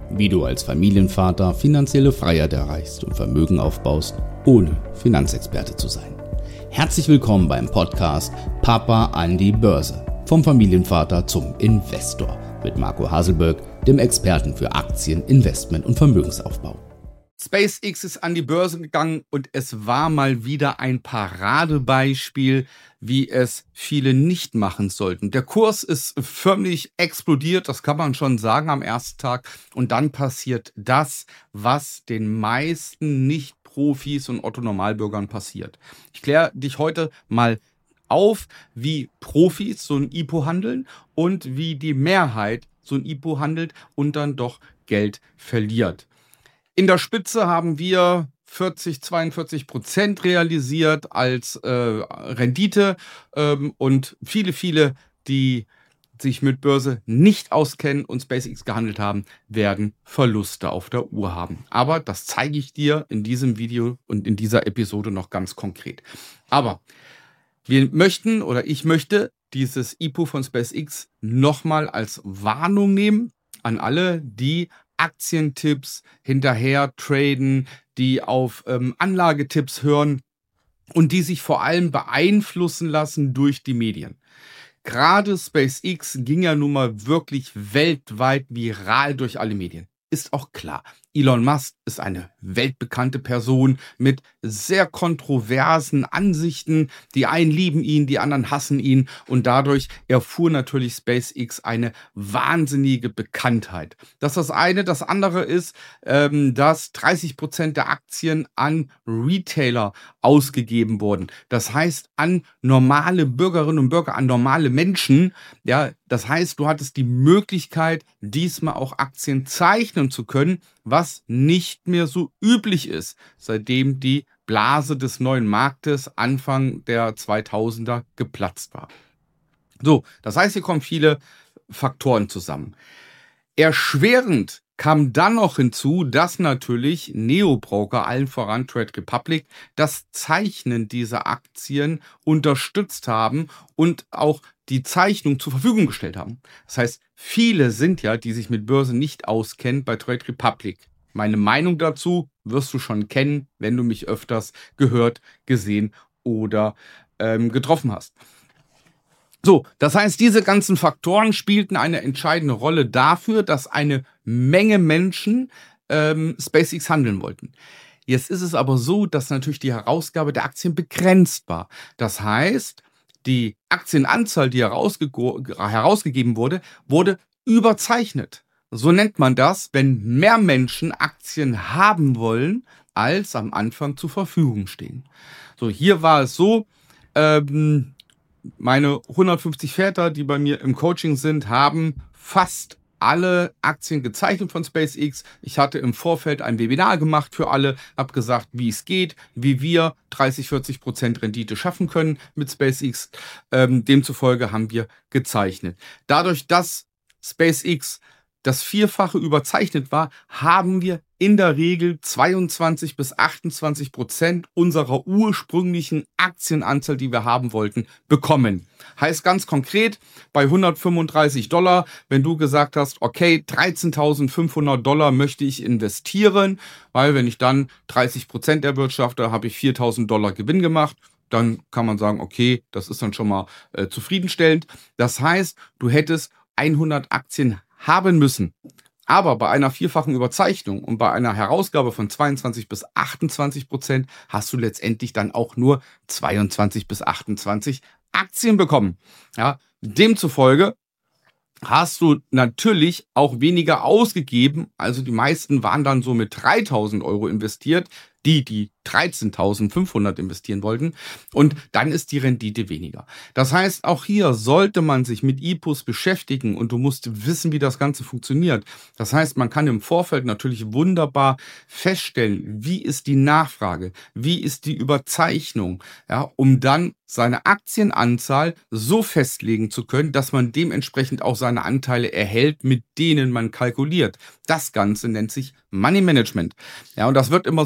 wie du als Familienvater finanzielle Freiheit erreichst und Vermögen aufbaust, ohne Finanzexperte zu sein. Herzlich willkommen beim Podcast Papa an die Börse. Vom Familienvater zum Investor mit Marco Haselberg, dem Experten für Aktien, Investment und Vermögensaufbau. SpaceX ist an die Börse gegangen und es war mal wieder ein Paradebeispiel, wie es viele nicht machen sollten. Der Kurs ist förmlich explodiert, das kann man schon sagen am ersten Tag. Und dann passiert das, was den meisten Nicht-Profis und Otto-Normalbürgern passiert. Ich kläre dich heute mal auf, wie Profis so ein IPO handeln und wie die Mehrheit so ein IPO handelt und dann doch Geld verliert. In der Spitze haben wir 42% realisiert als Rendite und viele, die sich mit Börse nicht auskennen und SpaceX gehandelt haben, werden Verluste auf der Uhr haben. Aber das zeige ich dir in diesem Video und in dieser Episode noch ganz konkret. Aber ich möchte dieses IPO von SpaceX nochmal als Warnung nehmen an alle, die Aktientipps hinterher traden, die auf Anlagetipps hören und die sich vor allem beeinflussen lassen durch die Medien. Gerade SpaceX ging ja nun mal wirklich weltweit viral durch alle Medien. Ist auch klar, Elon Musk ist eine weltbekannte Person mit sehr kontroversen Ansichten. Die einen lieben ihn, die anderen hassen ihn. Und dadurch erfuhr natürlich SpaceX eine wahnsinnige Bekanntheit. Das ist das eine. Das andere ist, dass 30% der Aktien an Retailer ausgegeben wurden. Das heißt, an normale Bürgerinnen und Bürger, an normale Menschen. Ja, das heißt, du hattest die Möglichkeit, diesmal auch Aktien zeichnen zu können, was nicht mehr so üblich ist, seitdem die Blase des neuen Marktes Anfang der 2000er geplatzt war. So, das heißt, hier kommen viele Faktoren zusammen. Erschwerend kam dann noch hinzu, dass natürlich Neobroker, allen voran Trade Republic, das Zeichnen dieser Aktien unterstützt haben und auch die Zeichnung zur Verfügung gestellt haben. Das heißt, viele sind ja, die sich mit Börse nicht auskennen, bei Trade Republic. Meine Meinung dazu wirst du schon kennen, wenn du mich öfters gehört, gesehen oder getroffen hast. So, das heißt, diese ganzen Faktoren spielten eine entscheidende Rolle dafür, dass eine Menge Menschen SpaceX handeln wollten. Jetzt ist es aber so, dass natürlich die Herausgabe der Aktien begrenzt war. Das heißt, die Aktienanzahl, die herausgegeben wurde, wurde überzeichnet. So nennt man das, wenn mehr Menschen Aktien haben wollen, als am Anfang zur Verfügung stehen. So, hier war es so, meine 150 Väter, die bei mir im Coaching sind, haben fast alle Aktien gezeichnet von SpaceX. Ich hatte im Vorfeld ein Webinar gemacht für alle, habe gesagt, wie es geht, wie wir 30-40% Rendite schaffen können mit SpaceX. Demzufolge haben wir gezeichnet. Dadurch, dass SpaceX das Vierfache überzeichnet war, haben wir in der Regel 22-28% unserer ursprünglichen Aktienanzahl, die wir haben wollten, bekommen. Heißt ganz konkret, bei $135, wenn du gesagt hast, okay, $13.500 möchte ich investieren, weil wenn ich dann 30% erwirtschafte, habe ich $4.000 Gewinn gemacht. Dann kann man sagen, okay, das ist dann schon mal zufriedenstellend. Das heißt, du hättest 100 Aktien haben müssen. Aber bei einer vierfachen Überzeichnung und bei einer Herausgabe von 22-28% hast du letztendlich dann auch nur 22-28 Aktien bekommen. Ja, demzufolge hast du natürlich auch weniger ausgegeben. Also die meisten waren dann so mit 3.000 Euro investiert, die 13.500 investieren wollten. Und dann ist die Rendite weniger. Das heißt, auch hier sollte man sich mit IPOs beschäftigen und du musst wissen, wie das Ganze funktioniert. Das heißt, man kann im Vorfeld natürlich wunderbar feststellen, wie ist die Nachfrage, wie ist die Überzeichnung, ja, um dann seine Aktienanzahl so festlegen zu können, dass man dementsprechend auch seine Anteile erhält, mit denen man kalkuliert. Das Ganze nennt sich Money Management. Ja, und das wird immer so lapidar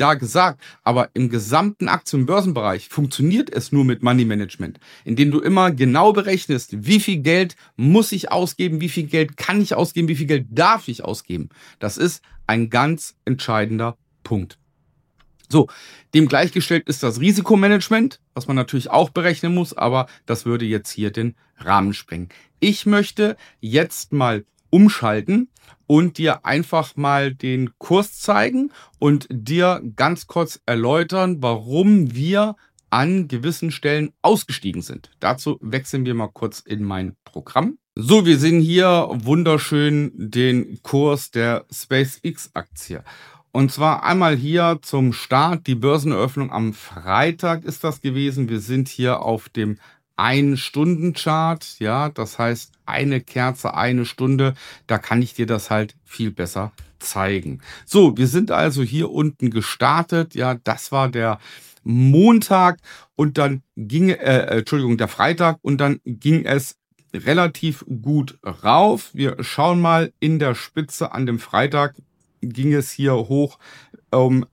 lapidar gesagt, aber im gesamten Aktien- und Börsenbereich funktioniert es nur mit Money Management, indem du immer genau berechnest, wie viel Geld muss ich ausgeben, wie viel Geld kann ich ausgeben, wie viel Geld darf ich ausgeben. Das ist ein ganz entscheidender Punkt. So, dem gleichgestellt ist das Risikomanagement, was man natürlich auch berechnen muss, aber das würde jetzt hier den Rahmen sprengen. Ich möchte jetzt mal umschalten und dir einfach mal den Kurs zeigen und dir ganz kurz erläutern, warum wir an gewissen Stellen ausgestiegen sind. Dazu wechseln wir mal kurz in mein Programm. So, wir sehen hier wunderschön den Kurs der SpaceX-Aktie. Und zwar einmal hier zum Start, die Börseneröffnung am Freitag ist das gewesen. Wir sind hier auf dem 1-Stunden-Chart, ja, das heißt eine Kerze, 1 Stunde, da kann ich dir das halt viel besser zeigen. So, wir sind also hier unten gestartet, ja, das war der Montag und dann der Freitag und dann ging es relativ gut rauf. Wir schauen mal in der Spitze an dem Freitag, ging es hier hoch um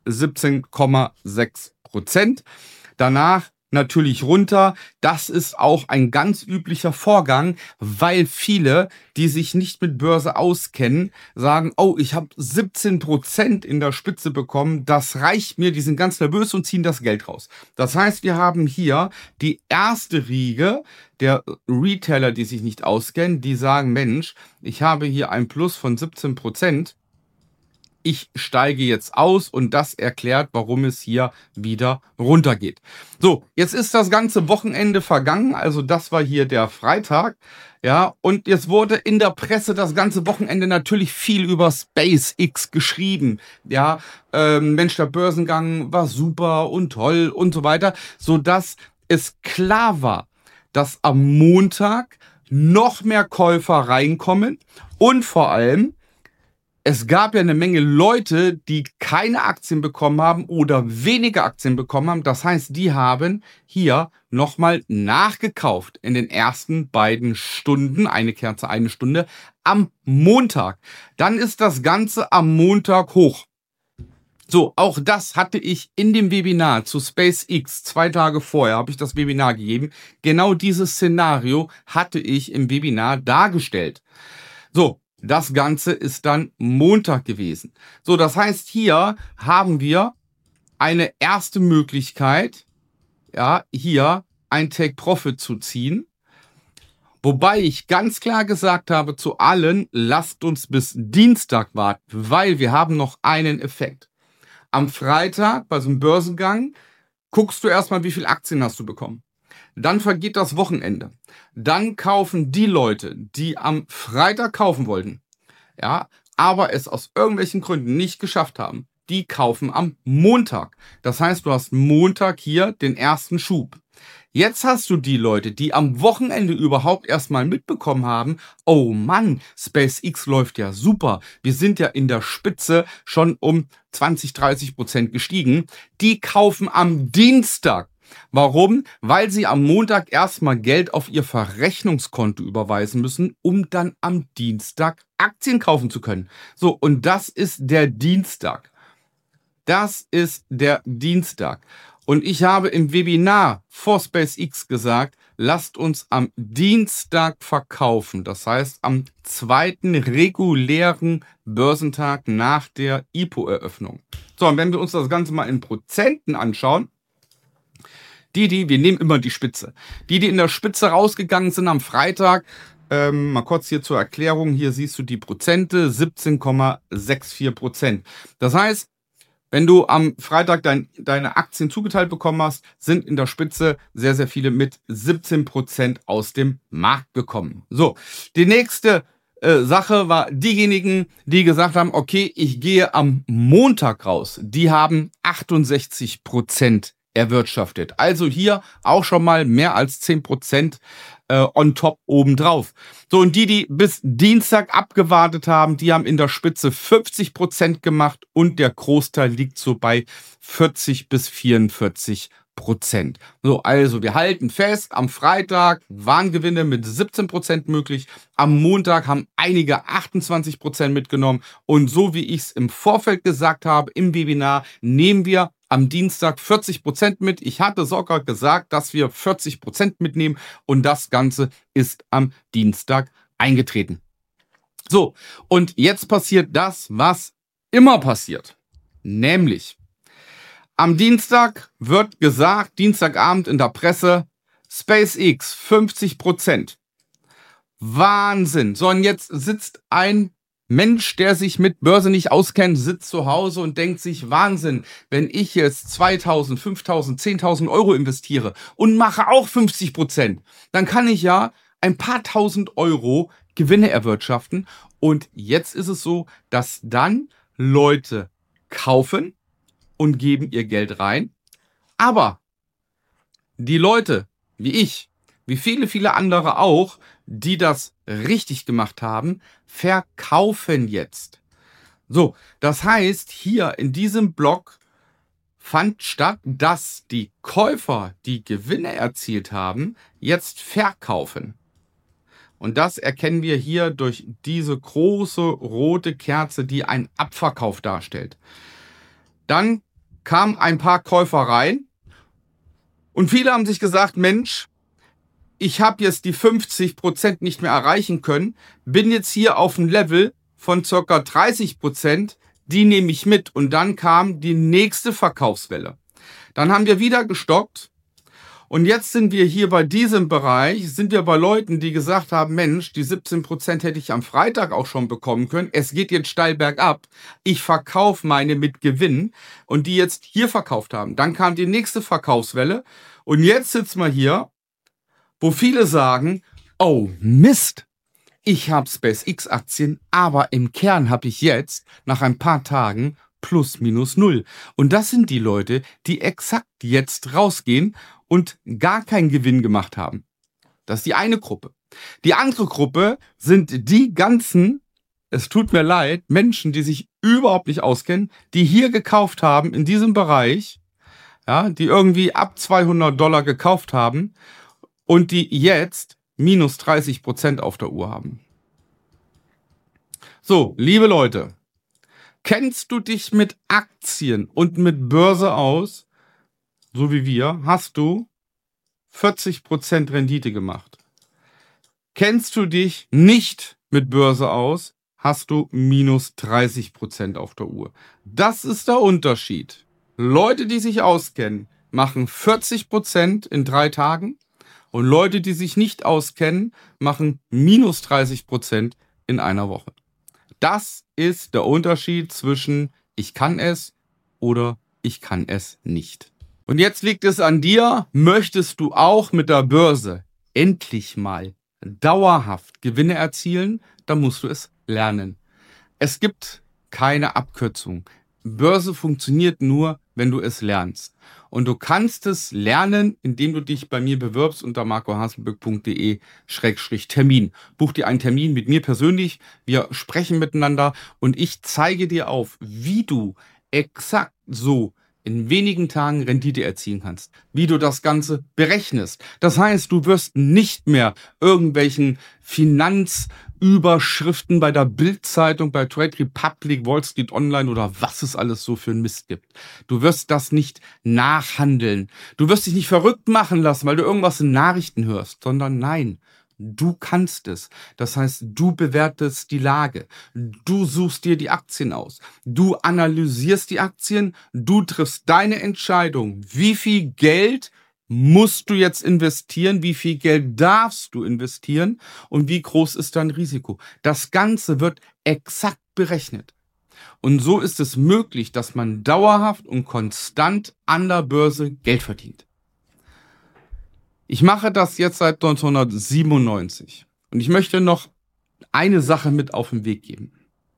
17,6%. Danach natürlich runter. Das ist auch ein ganz üblicher Vorgang, weil viele, die sich nicht mit Börse auskennen, sagen, oh, ich habe 17% in der Spitze bekommen, das reicht mir, die sind ganz nervös und ziehen das Geld raus. Das heißt, wir haben hier die erste Riege der Retailer, die sich nicht auskennen, die sagen, Mensch, ich habe hier ein Plus von 17%. Ich steige jetzt aus und das erklärt, warum es hier wieder runtergeht. So, jetzt ist das ganze Wochenende vergangen, also das war hier der Freitag, ja, und jetzt wurde in der Presse das ganze Wochenende natürlich viel über SpaceX geschrieben, ja, Mensch, der Börsengang war super und toll und so weiter, sodass es klar war, dass am Montag noch mehr Käufer reinkommen und vor allem, es gab ja eine Menge Leute, die keine Aktien bekommen haben oder weniger Aktien bekommen haben. Das heißt, die haben hier nochmal nachgekauft in den ersten beiden Stunden, eine Kerze, 1 Stunde, am Montag. Dann ist das Ganze am Montag hoch. So, auch das hatte ich in dem Webinar zu SpaceX 2 Tage vorher, habe ich das Webinar gegeben. Genau dieses Szenario hatte ich im Webinar dargestellt. So. Das Ganze ist dann Montag gewesen. So, das heißt, hier haben wir eine erste Möglichkeit, ja, hier ein Take-Profit zu ziehen. Wobei ich ganz klar gesagt habe zu allen, lasst uns bis Dienstag warten, weil wir haben noch einen Effekt. Am Freitag bei so einem Börsengang guckst du erstmal, wie viele Aktien hast du bekommen. Dann vergeht das Wochenende. Dann kaufen die Leute, die am Freitag kaufen wollten, ja, aber es aus irgendwelchen Gründen nicht geschafft haben, die kaufen am Montag. Das heißt, du hast Montag hier den ersten Schub. Jetzt hast du die Leute, die am Wochenende überhaupt erstmal mitbekommen haben, oh Mann, SpaceX läuft ja super. Wir sind ja in der Spitze schon um 20-30% gestiegen. Die kaufen am Dienstag. Warum? Weil sie am Montag erstmal Geld auf ihr Verrechnungskonto überweisen müssen, um dann am Dienstag Aktien kaufen zu können. So, und das ist der Dienstag. Das ist der Dienstag. Und ich habe im Webinar vor SpaceX gesagt, lasst uns am Dienstag verkaufen. Das heißt, am 2. regulären Börsentag nach der IPO-Eröffnung. So, und wenn wir uns das Ganze mal in Prozenten anschauen, wir nehmen immer die Spitze. Die in der Spitze rausgegangen sind am Freitag, mal kurz hier zur Erklärung, hier siehst du die Prozente, 17,64%. Das heißt, wenn du am Freitag deine Aktien zugeteilt bekommen hast, sind in der Spitze sehr, sehr viele mit 17% aus dem Markt gekommen. So, die nächste Sache war diejenigen, die gesagt haben, okay, ich gehe am Montag raus. Die haben 68% erwirtschaftet. Also hier auch schon mal mehr als 10% on top obendrauf. So, und die bis Dienstag abgewartet haben, die haben in der Spitze 50% gemacht und der Großteil liegt so bei 40-44%. So, also wir halten fest, am Freitag waren Gewinne mit 17% möglich, am Montag haben einige 28% mitgenommen und so wie ich es im Vorfeld gesagt habe, im Webinar, nehmen wir am Dienstag 40% mit. Ich hatte sogar gesagt, dass wir 40% mitnehmen und das Ganze ist am Dienstag eingetreten. So, und jetzt passiert das, was immer passiert. Nämlich, am Dienstag wird gesagt, Dienstagabend in der Presse, SpaceX 50%. Wahnsinn. So, und jetzt sitzt ein Mensch, der sich mit Börse nicht auskennt, sitzt zu Hause und denkt sich, Wahnsinn, wenn ich jetzt 2.000, 5.000, 10.000 Euro investiere und mache auch 50%, dann kann ich ja ein paar tausend Euro Gewinne erwirtschaften. Und jetzt ist es so, dass dann Leute kaufen und geben ihr Geld rein. Aber die Leute, wie ich, wie viele andere auch, die das richtig gemacht haben, verkaufen jetzt. So, das heißt, hier in diesem Blog fand statt, dass die Käufer, die Gewinne erzielt haben, jetzt verkaufen. Und das erkennen wir hier durch diese große rote Kerze, die einen Abverkauf darstellt. Dann kamen ein paar Käufer rein und viele haben sich gesagt, Mensch, ich habe jetzt die 50% nicht mehr erreichen können, bin jetzt hier auf einem Level von ca. 30%, die nehme ich mit. Und dann kam die nächste Verkaufswelle. Dann haben wir wieder gestockt. Und jetzt sind wir hier bei diesem Bereich, sind wir bei Leuten, die gesagt haben, Mensch, die 17% hätte ich am Freitag auch schon bekommen können. Es geht jetzt steil bergab. Ich verkaufe meine mit Gewinn und die jetzt hier verkauft haben. Dann kam die nächste Verkaufswelle und jetzt sitzen wir hier, wo viele sagen, oh Mist, ich habe SpaceX-Aktien, aber im Kern habe ich jetzt nach ein paar Tagen plus minus null. Und das sind die Leute, die exakt jetzt rausgehen und gar keinen Gewinn gemacht haben. Das ist die eine Gruppe. Die andere Gruppe sind die ganzen, es tut mir leid, Menschen, die sich überhaupt nicht auskennen, die hier gekauft haben in diesem Bereich, ja, die irgendwie ab $200 gekauft haben und die jetzt minus 30% auf der Uhr haben. So, liebe Leute, kennst du dich mit Aktien und mit Börse aus? So wie wir, hast du 40% Rendite gemacht. Kennst du dich nicht mit Börse aus, hast du minus 30% auf der Uhr. Das ist der Unterschied. Leute, die sich auskennen, machen 40% in 3 Tagen und Leute, die sich nicht auskennen, machen minus 30% in einer Woche. Das ist der Unterschied zwischen ich kann es oder ich kann es nicht. Und jetzt liegt es an dir, möchtest du auch mit der Börse endlich mal dauerhaft Gewinne erzielen, dann musst du es lernen. Es gibt keine Abkürzung. Börse funktioniert nur, wenn du es lernst. Und du kannst es lernen, indem du dich bei mir bewirbst unter marcohaselböck.de/Termin. Buch dir einen Termin mit mir persönlich, wir sprechen miteinander und ich zeige dir auf, wie du exakt so in wenigen Tagen Rendite erzielen kannst, wie du das Ganze berechnest. Das heißt, du wirst nicht mehr irgendwelchen Finanzüberschriften bei der Bild-Zeitung, bei Trade Republic, Wall Street Online oder was es alles so für einen Mist gibt. Du wirst das nicht nachhandeln. Du wirst dich nicht verrückt machen lassen, weil du irgendwas in Nachrichten hörst, sondern nein, du kannst es. Das heißt, du bewertest die Lage. Du suchst dir die Aktien aus. Du analysierst die Aktien. Du triffst deine Entscheidung. Wie viel Geld musst du jetzt investieren? Wie viel Geld darfst du investieren? Und wie groß ist dein Risiko? Das Ganze wird exakt berechnet. Und so ist es möglich, dass man dauerhaft und konstant an der Börse Geld verdient. Ich mache das jetzt seit 1997 und ich möchte noch eine Sache mit auf den Weg geben.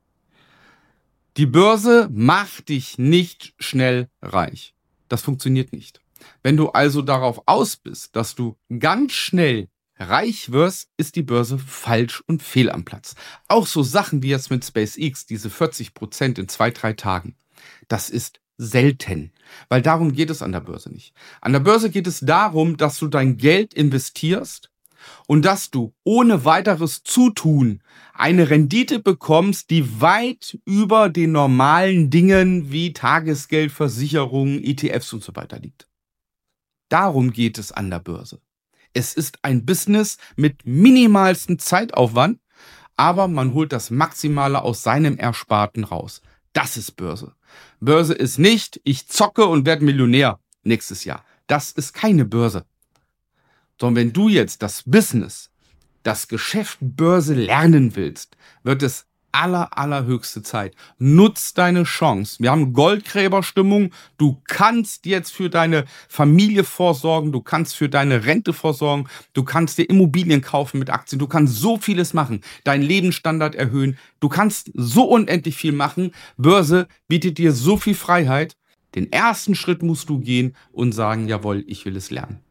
Die Börse macht dich nicht schnell reich. Das funktioniert nicht. Wenn du also darauf aus bist, dass du ganz schnell reich wirst, ist die Börse falsch und fehl am Platz. Auch so Sachen wie jetzt mit SpaceX, diese 40% in 2-3 Tagen. Das ist selten, weil darum geht es an der Börse nicht. An der Börse geht es darum, dass du dein Geld investierst und dass du ohne weiteres Zutun eine Rendite bekommst, die weit über den normalen Dingen wie Tagesgeld, Versicherungen, ETFs und so weiter liegt. Darum geht es an der Börse. Es ist ein Business mit minimalstem Zeitaufwand, aber man holt das Maximale aus seinem Ersparten raus. Das ist Börse. Börse ist nicht, ich zocke und werde Millionär nächstes Jahr. Das ist keine Börse. Sondern wenn du jetzt das Business, das Geschäft Börse lernen willst, wird es allerhöchste Zeit. Nutz deine Chance. Wir haben Goldgräberstimmung. Du kannst jetzt für deine Familie vorsorgen. Du kannst für deine Rente vorsorgen. Du kannst dir Immobilien kaufen mit Aktien. Du kannst so vieles machen. Deinen Lebensstandard erhöhen. Du kannst so unendlich viel machen. Börse bietet dir so viel Freiheit. Den ersten Schritt musst du gehen und sagen, jawohl, ich will es lernen.